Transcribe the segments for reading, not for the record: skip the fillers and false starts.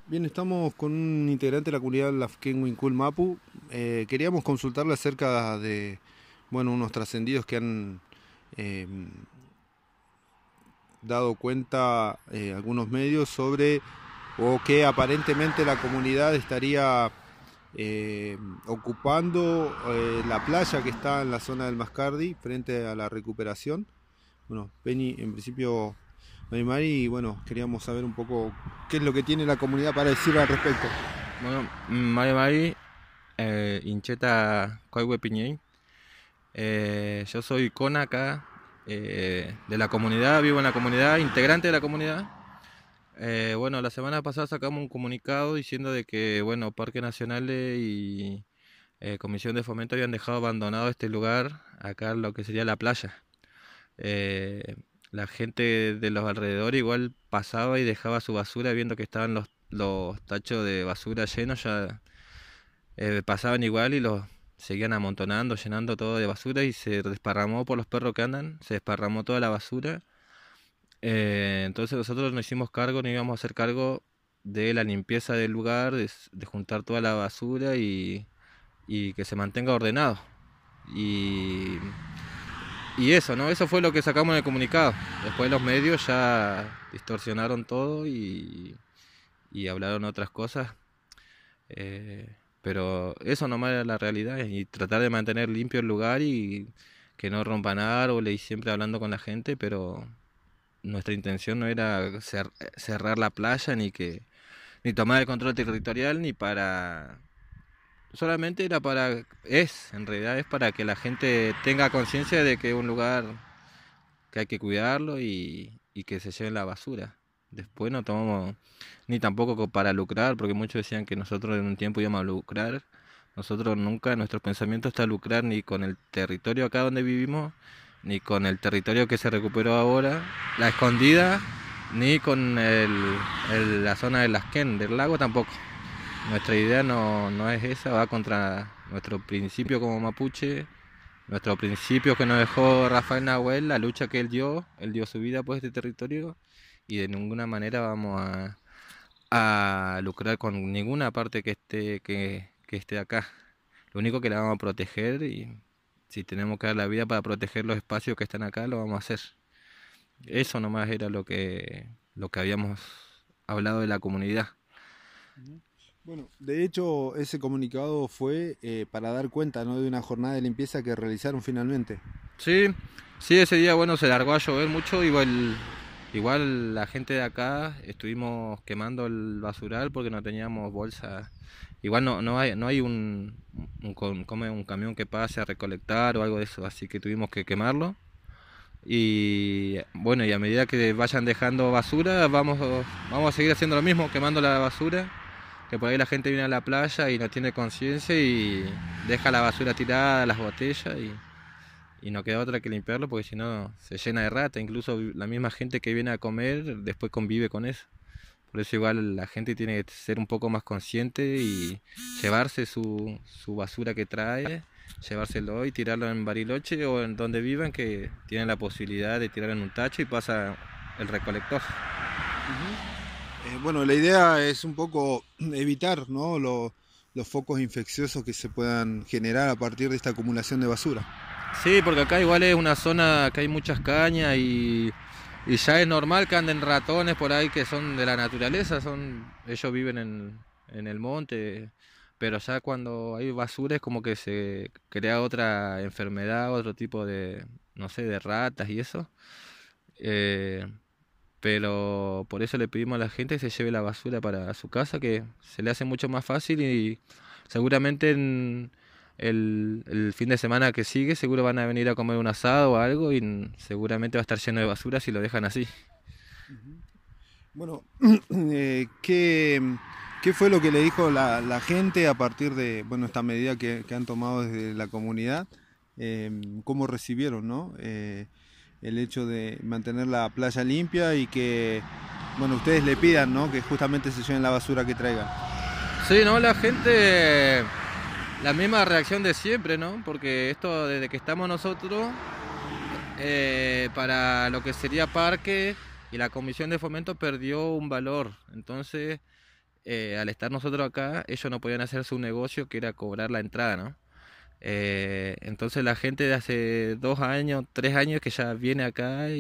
Bien, estamos con un integrante de la comunidad Lafken Wincul Mapu. Queríamos consultarle acerca de, bueno, unos trascendidos que han eh, dado cuenta algunos medios sobre, o que aparentemente la comunidad estaría eh, ocupando la playa que está en la zona del Mascardi frente a la recuperación. Bueno, Penny, en principio, Mari, y bueno, queríamos saber un poco qué es lo que tiene la comunidad para decir al respecto. Bueno, Mari Mari, Incheta Coihue Piñey. Yo soy Cona acá, de la comunidad, vivo en la comunidad, integrante de la comunidad. Bueno, la semana pasada sacamos un comunicado diciendo de que, bueno, Parques Nacionales y Comisión de Fomento habían dejado abandonado este lugar, acá lo que sería la playa. Eh, la gente de los alrededores igual pasaba y dejaba su basura viendo que estaban los tachos de basura llenos, ya pasaban igual y los seguían amontonando, llenando todo de basura y se desparramó por los perros que andan, se desparramó toda la basura. Entonces nosotros nos hicimos cargo, nos íbamos a hacer cargo de la limpieza del lugar, de juntar toda la basura y que se mantenga ordenado. Y, y eso, ¿no? Eso fue lo que sacamos en el comunicado. Después los medios ya distorsionaron todo y hablaron otras cosas. Pero eso nomás era la realidad y tratar de mantener limpio el lugar y que no rompan árboles y siempre hablando con la gente, pero nuestra intención no era cerrar la playa ni tomar el control territorial ni para solamente era para en realidad es para que la gente tenga conciencia de que es un lugar que hay que cuidarlo y que se lleven la basura. Después no tomamos ni tampoco para lucrar, porque muchos decían que nosotros en un tiempo íbamos a lucrar. Nosotros nunca, nuestro pensamiento está lucrar ni con el territorio acá donde vivimos, ni con el territorio que se recuperó ahora, la escondida, ni con la zona de Lasquén, del lago tampoco. Nuestra idea no es esa, va contra nuestro principio como mapuche, nuestro principio que nos dejó Rafael Nahuel, la lucha que él dio su vida por este territorio y de ninguna manera vamos a lucrar con ninguna parte que esté acá. Lo único que la vamos a proteger y si tenemos que dar la vida para proteger los espacios que están acá, lo vamos a hacer. Eso nomás era lo que habíamos hablado de la comunidad. Bueno, de hecho, ese comunicado fue para dar cuenta, ¿no?, de una jornada de limpieza que realizaron finalmente. Sí, sí, ese día bueno se largó a llover mucho, igual la gente de acá estuvimos quemando el basural porque no teníamos bolsa. Igual no hay un camión que pase a recolectar o algo de eso, así que tuvimos que quemarlo. Y bueno, y a medida que vayan dejando basura, vamos a seguir haciendo lo mismo, quemando la basura, que por ahí la gente viene a la playa y no tiene conciencia y deja la basura tirada, las botellas y no queda otra que limpiarlo porque si no se llena de rata. Incluso la misma gente que viene a comer después convive con eso. Por eso igual la gente tiene que ser un poco más consciente y llevarse su basura que trae, llevárselo y tirarlo en Bariloche o en donde vivan que tienen la posibilidad de tirarlo en un tacho y pasa el recolector. Bueno, la idea es un poco evitar, ¿no?, los focos infecciosos que se puedan generar a partir de esta acumulación de basura. Sí, porque acá igual es una zona que hay muchas cañas y ya es normal que anden ratones por ahí que son de la naturaleza, ellos viven en el monte, pero ya cuando hay basura es como que se crea otra enfermedad, otro tipo de, no sé, de ratas y eso. Eh, pero por eso le pedimos a la gente que se lleve la basura para su casa, que se le hace mucho más fácil y seguramente en el fin de semana que sigue seguro van a venir a comer un asado o algo y seguramente va a estar lleno de basura si lo dejan así. Bueno, ¿qué fue lo que le dijo la gente a partir de, bueno, esta medida que han tomado desde la comunidad? ¿Cómo recibieron, ¿no?, el hecho de mantener la playa limpia y que, bueno, ustedes le pidan, ¿no?, que justamente se lleven la basura que traigan? Sí, ¿no? La gente, la misma reacción de siempre, ¿no? Porque esto desde que estamos nosotros, para lo que sería parque y la comisión de fomento perdió un valor. Entonces, al estar nosotros acá, ellos no podían hacer su negocio que era cobrar la entrada, ¿no? Entonces la gente de hace 2 años, 3 años que ya viene acá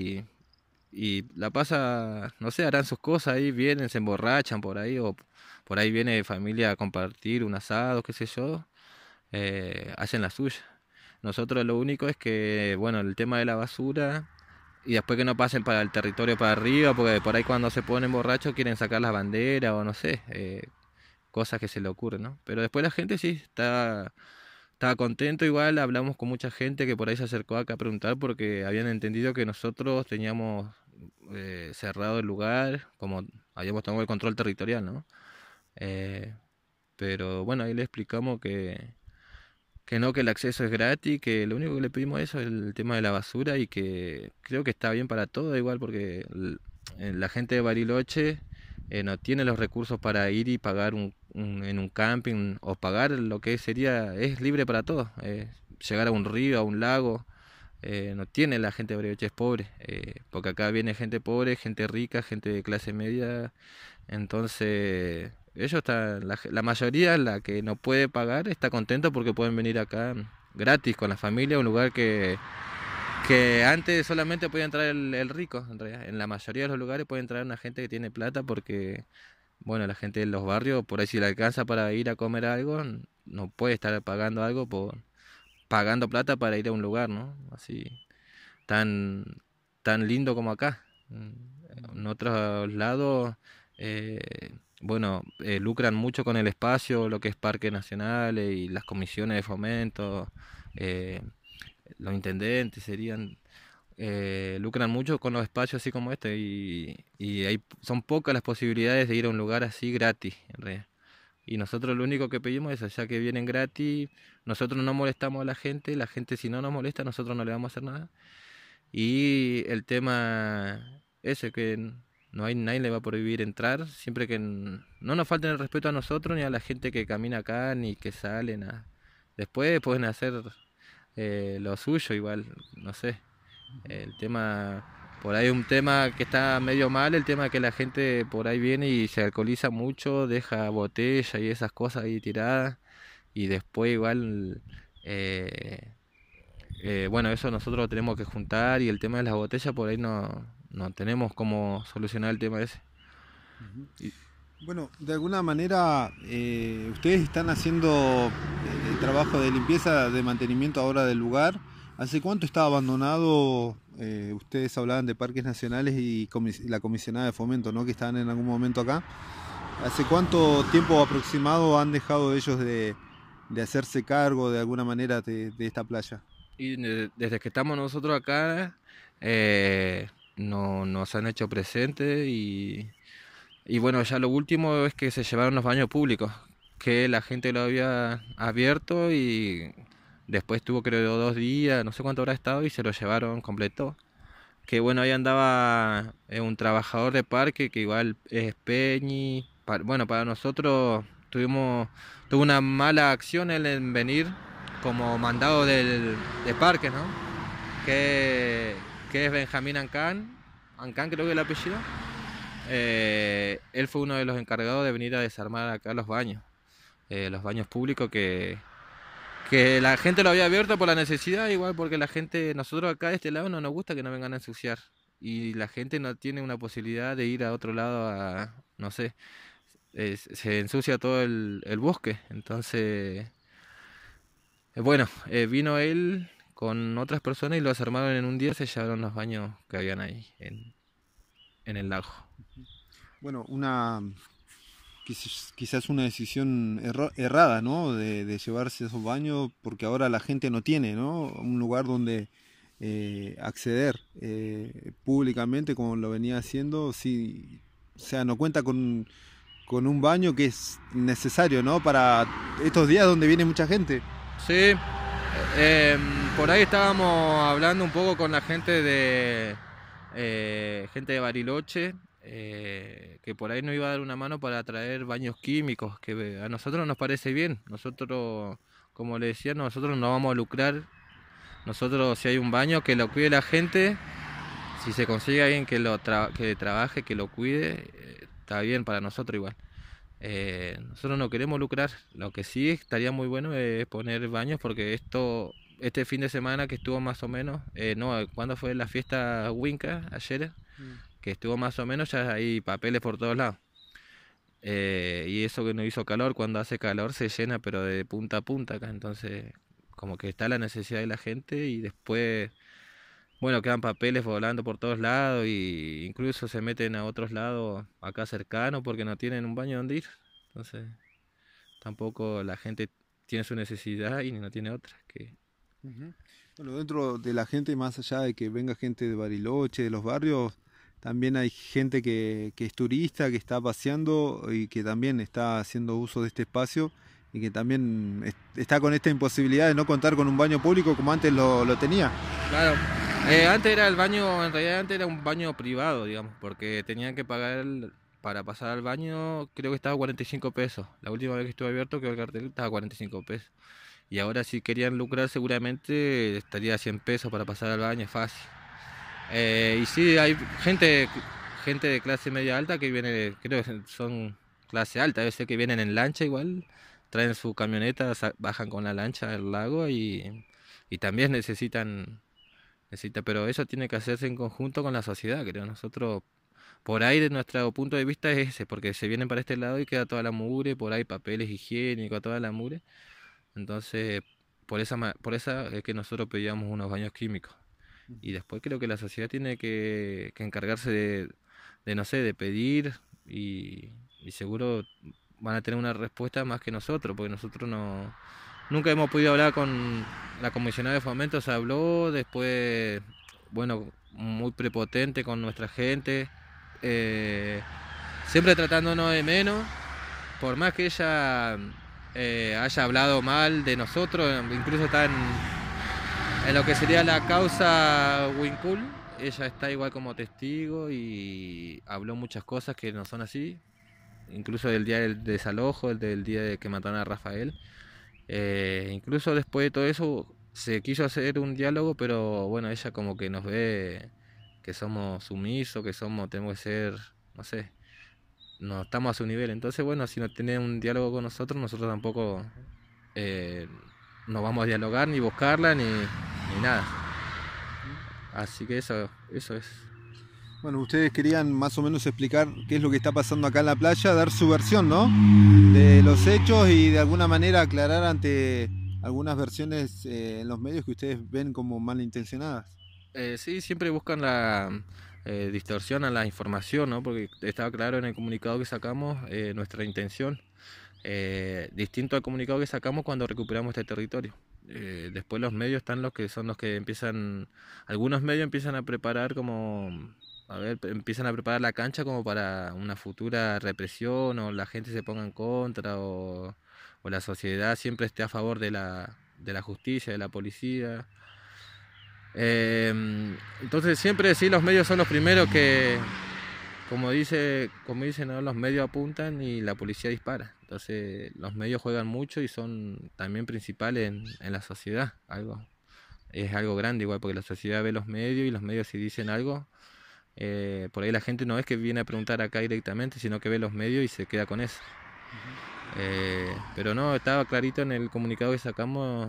y la pasa, no sé, harán sus cosas ahí, vienen, se emborrachan por ahí, o por ahí viene familia a compartir un asado, qué sé yo, hacen la suya. Nosotros lo único es que, bueno, el tema de la basura, y después que no pasen para el territorio para arriba, porque por ahí cuando se ponen borrachos quieren sacar las banderas o no sé, cosas que se le ocurren, ¿no? Pero después la gente sí, estaba contento igual, hablamos con mucha gente que por ahí se acercó acá a preguntar porque habían entendido que nosotros teníamos cerrado el lugar, como habíamos tomado el control territorial, ¿no? Eh, pero bueno, ahí le explicamos que no, que el acceso es gratis, que lo único que le pedimos eso es el tema de la basura y que creo que está bien para todo igual porque la gente de Bariloche no tiene los recursos para ir y pagar en un camping o pagar lo que sería, es libre para todos, llegar a un río, a un lago, no tiene la gente de Bariloche es pobre, porque acá viene gente pobre, gente rica, gente de clase media, entonces ellos están, la mayoría, la que no puede pagar, está contento porque pueden venir acá gratis con la familia, un lugar que antes solamente podía entrar el rico, en realidad. En la mayoría de los lugares puede entrar una gente que tiene plata porque, bueno, la gente de los barrios, por ahí si le alcanza para ir a comer algo, no puede estar pagando algo pagando plata para ir a un lugar, ¿no? Así, tan, tan lindo como acá. En otros lados, bueno, lucran mucho con el espacio, lo que es parques nacionales y las comisiones de fomento, eh, los intendentes serían, lucran mucho con los espacios así como este y son pocas las posibilidades de ir a un lugar así gratis, en realidad. Y nosotros lo único que pedimos es, ya que vienen gratis, nosotros no molestamos a la gente si no nos molesta, nosotros no le vamos a hacer nada. Y el tema ese que no hay nadie le va a prohibir entrar, siempre que no nos falten el respeto a nosotros ni a la gente que camina acá ni que sale, nada. Después pueden hacer lo suyo igual, no sé. El tema, por ahí un tema que está medio mal, el tema que la gente por ahí viene y se alcoholiza mucho, deja botella y esas cosas ahí tiradas y después igual, bueno, eso nosotros lo tenemos que juntar y el tema de las botellas por ahí no tenemos cómo solucionar el tema ese. Ujú. Bueno, de alguna manera ustedes están haciendo el trabajo de limpieza, de mantenimiento ahora del lugar. ¿Hace cuánto está abandonado? Ustedes hablaban de parques nacionales y la comisionada de fomento, ¿no? Que estaban en algún momento acá. ¿Hace cuánto tiempo aproximado han dejado ellos de hacerse cargo de alguna manera de esta playa? Y desde que estamos nosotros acá, no, nos han hecho presente y bueno, ya lo último es que se llevaron los baños públicos, que la gente lo había abierto y después tuvo creo 2 días, no sé cuánto habrá estado y se lo llevaron completo. Que bueno, ahí andaba un trabajador de parque que igual es Peñi. Bueno, para nosotros tuvo una mala acción él en venir como mandado de parque, ¿no? Que es Benjamín Ancán, Ancán creo que es el apellido. Él fue uno de los encargados de venir a desarmar acá los baños públicos que la gente lo había abierto por la necesidad, igual porque la gente, nosotros acá de este lado no nos gusta que nos vengan a ensuciar. Y la gente no tiene una posibilidad de ir a otro lado a, no sé, se ensucia todo el bosque. Entonces, bueno, vino él con otras personas y lo desarmaron en un día, se llevaron los baños que habían ahí en el lago. Bueno, quizás una decisión errada, ¿no? De llevarse esos baños, porque ahora la gente no tiene, ¿no? Un lugar donde acceder públicamente, como lo venía haciendo, sí, o sea, no cuenta con un baño que es necesario, ¿no? Para estos días donde viene mucha gente. Sí, por ahí estábamos hablando un poco con la gente de Bariloche, que por ahí nos iba a dar una mano para traer baños químicos, que a nosotros nos parece bien. Nosotros, como le decía, nosotros no vamos a lucrar. Nosotros, si hay un baño, que lo cuide la gente. Si se consigue alguien que trabaje, que lo cuide, está bien para nosotros igual. Nosotros no queremos lucrar. Lo que sí estaría muy bueno es poner baños porque este fin de semana que estuvo más o menos, no, ¿cuándo fue la fiesta Winca? Ayer, Mm. que estuvo más o menos, ya hay papeles por todos lados. Y eso que no hizo calor, cuando hace calor se llena, pero de punta a punta acá. Entonces, como que está la necesidad de la gente y después, bueno, quedan papeles volando por todos lados y incluso se meten a otros lados acá cercanos porque no tienen un baño donde ir. Entonces, tampoco la gente tiene su necesidad y no tiene otra. Ujú. Bueno, dentro de la gente, más allá de que venga gente de Bariloche, de los barrios, también hay gente que es turista, que está paseando y que también está haciendo uso de este espacio y que también está con esta imposibilidad de no contar con un baño público como antes lo tenía. Claro, antes era el baño, en realidad antes era un baño privado, digamos, porque tenían que pagar para pasar al baño, creo que estaba 45 pesos. La última vez que estuve abierto, que el cartel estaba 45 pesos. Y ahora si querían lucrar seguramente estaría 100 pesos para pasar al baño, es fácil. Y sí, hay gente de clase media alta que viene, creo que son clase alta, debe ser que vienen en lancha igual, traen su camioneta, bajan con la lancha al lago y también pero eso tiene que hacerse en conjunto con la sociedad, creo. Nosotros, por ahí de nuestro punto de vista es ese, porque se vienen para este lado y queda toda la mugre, por ahí papeles higiénicos, toda la mugre. Entonces, por esa es que nosotros pedíamos unos baños químicos. Y después creo que la sociedad tiene que encargarse no sé, de pedir y seguro van a tener una respuesta más que nosotros, porque nosotros nunca hemos podido hablar con la comisionada de fomento, se habló, después, bueno, muy prepotente con nuestra gente, eh, siempre tratándonos de menos, por más que ella haya hablado mal de nosotros, incluso está en lo que sería la causa Wincul, ella está igual como testigo y habló muchas cosas que no son así, incluso del día del desalojo, el del día de que mataron a Rafael. Incluso después de todo eso se quiso hacer un diálogo, pero bueno, ella como que nos ve que somos sumisos, tenemos que ser, no sé, no estamos a su nivel. Entonces, bueno, si no tiene un diálogo con nosotros, nosotros tampoco eh, no vamos a dialogar, ni buscarla, ni nada. Así que eso es. Bueno, ustedes querían más o menos explicar qué es lo que está pasando acá en la playa, dar su versión, ¿no? De los hechos y de alguna manera aclarar ante algunas versiones en los medios que ustedes ven como malintencionadas. Sí, siempre buscan distorsionan la información, ¿no? Porque estaba claro en el comunicado que sacamos nuestra intención, distinto al comunicado que sacamos cuando recuperamos este territorio. Después los medios están los que empiezan, algunos medios empiezan a preparar empiezan a preparar la cancha como para una futura represión o la gente se ponga en contra o la sociedad siempre esté a favor de la justicia, de la policía. Entonces siempre sí los medios son los primeros que, como dicen, ¿no? Los medios apuntan y la policía dispara. Entonces los medios juegan mucho y son también principales en la sociedad. Es algo grande igual porque la sociedad ve los medios y los medios si dicen algo, por ahí la gente no es que viene a preguntar acá directamente, sino que ve los medios y se queda con eso. Pero no, estaba clarito en el comunicado que sacamos,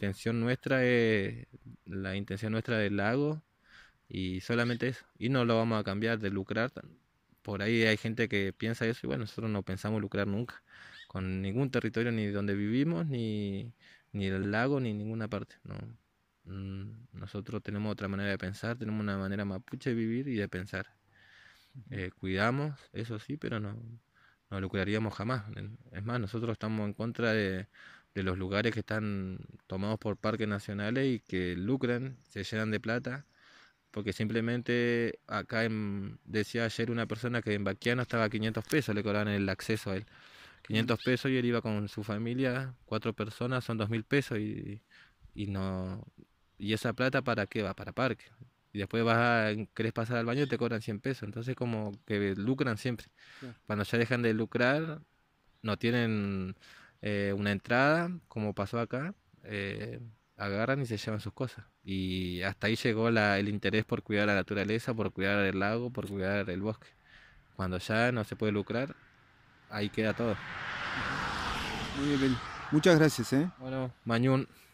la intención nuestra del lago y solamente eso. Y no lo vamos a cambiar de lucrar. Por ahí hay gente que piensa eso y bueno, nosotros no pensamos lucrar nunca con ningún territorio ni donde vivimos, ni el lago, ni ninguna parte. No. Nosotros tenemos otra manera de pensar, tenemos una manera mapuche de vivir y de pensar. Cuidamos, eso sí, pero no lucraríamos jamás. Es más, nosotros estamos en contra de los lugares que están tomados por parques nacionales y que lucran, se llenan de plata, porque simplemente decía ayer una persona que en Baquiano estaba a 500 pesos, le cobraban el acceso a él. 500 pesos y él iba con su familia, 4 personas, son 2000 pesos y no y esa plata ¿para qué va? Para parque. Y después querés pasar al baño y te cobran 100 pesos. Entonces como que lucran siempre. Claro. Cuando ya dejan de lucrar, no tienen una entrada, como pasó acá, agarran y se llevan sus cosas. Y hasta ahí llegó el interés por cuidar la naturaleza, por cuidar el lago, por cuidar el bosque. Cuando ya no se puede lucrar, ahí queda todo. Muy bien, muchas gracias, ¿eh? Bueno, Mañún.